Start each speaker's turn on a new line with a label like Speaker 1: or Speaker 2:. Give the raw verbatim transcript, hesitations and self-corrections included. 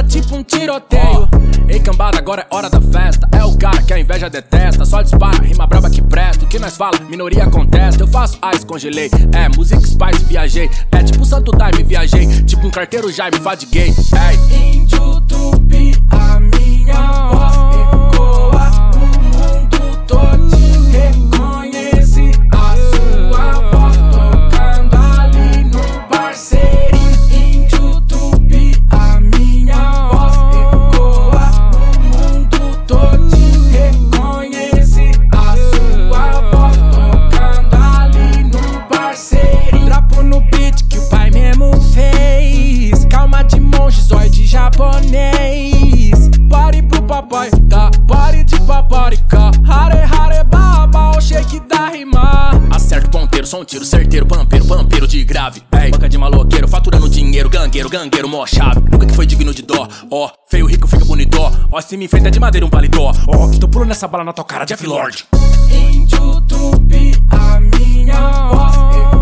Speaker 1: tipo um tiroteio. Ei, cambada, agora é hora da festa. É o cara que a inveja detesta. Só dispara, rima braba que presta. O que nós fala, minoria contesta. Eu faço ice, congelei. É, música spice, viajei. É tipo Santo Daime, viajei. Tipo um carteiro Jaime, fadiguei. Ei, índio tupi, a minha voz ecoa no mundo todo. Reconhece a sua voz tocando ali no parceirinho. Índio tupi, a minha voz ecoa no mundo todo. Reconhece a sua voz tocando ali no parceirinho. Trapo no beat que o pai mesmo fez. Calma de monge, zóio de japonês. Pare pro papai, tá? Pare de paparica. Hare hare baba, o shake da rima. Acerto ponteiro, só um tiro certeiro. Pampeiro, pampeiro de grave. Ei, banca de maloqueiro, faturando dinheiro. Gangueiro, gangueiro, mó chave. Nunca que foi digno de dó. Ó, oh, feio rico fica bonitó. Ó, oh, se me enfeita de madeira um paletó. Ó, oh, que tô pulando nessa bala na tua cara, Jeff Lord. Índio tupi, a minha voz.